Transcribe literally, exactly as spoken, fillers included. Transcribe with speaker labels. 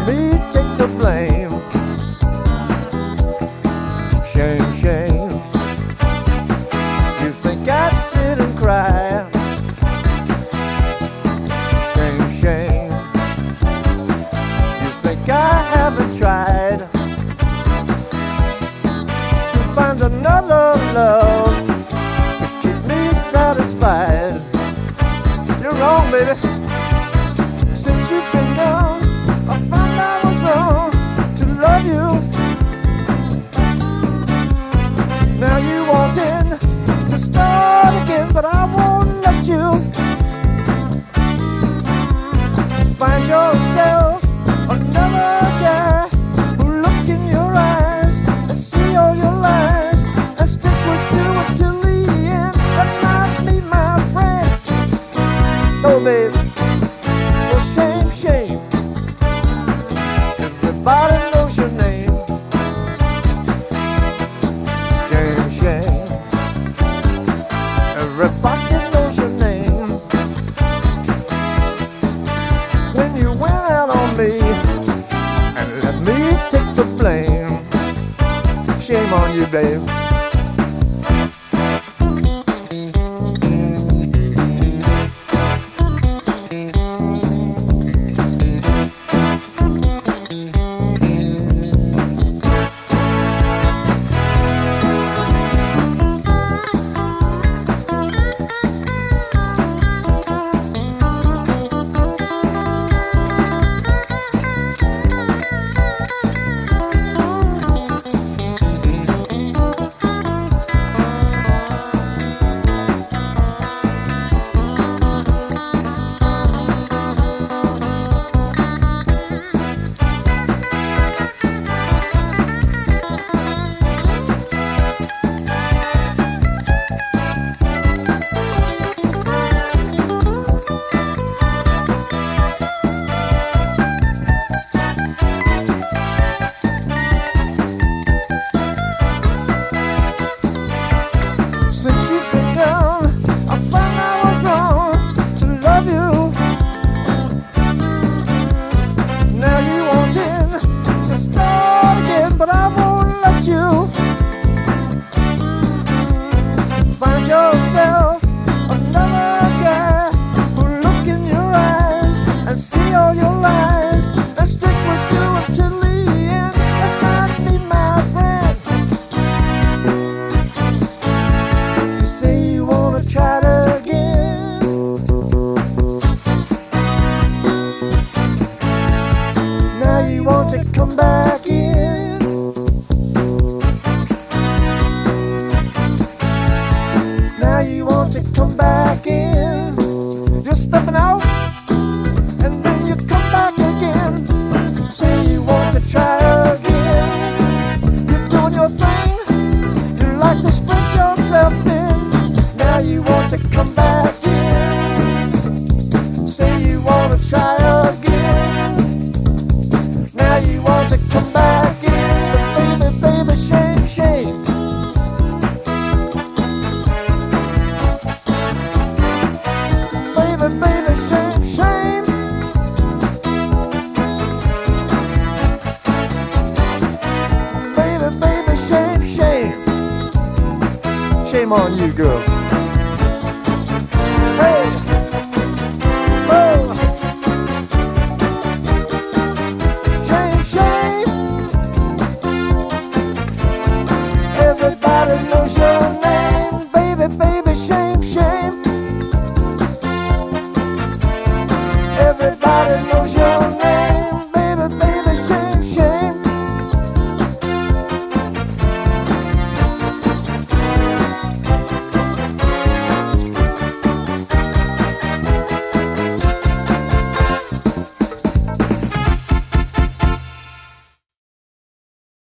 Speaker 1: me take the blame. Shame, shame. You think I'd sit and cry? Shame, shame. You think I haven't tried to find another love to keep me satisfied? You're wrong, baby. Since you've been gone, I found I was wrong to love you. Now you want in to start again, but I won't let you. Find yourself another guy who'll look in your eyes and see all your lies and stick with you until the end. That's not me, my friend. No, baby. Well, shame, shame. Everybody knows your name. Shame, shame. Everybody knows your name. When you went out on me and let me take the blame. Shame on you, babe. Since you've been gone, I found I was wrong to love you. Now you want in to start again, but I won't let you. Find yourself another guy who'll look in your eyes and see all your lies and stick with you until the end. That's not me, my friend. Try it again. Now you want to come back in. Now you want to come back in. You're stepping out and then you come back again. Say you want to try again. You're doing your thing. You like to spread yourself thin. Now you want to come back in. Say you want to try again. Now you want to come back in. But baby, baby, shame, shame. Baby, baby, shame, shame. Baby, baby, shame, shame. Shame on you, girl.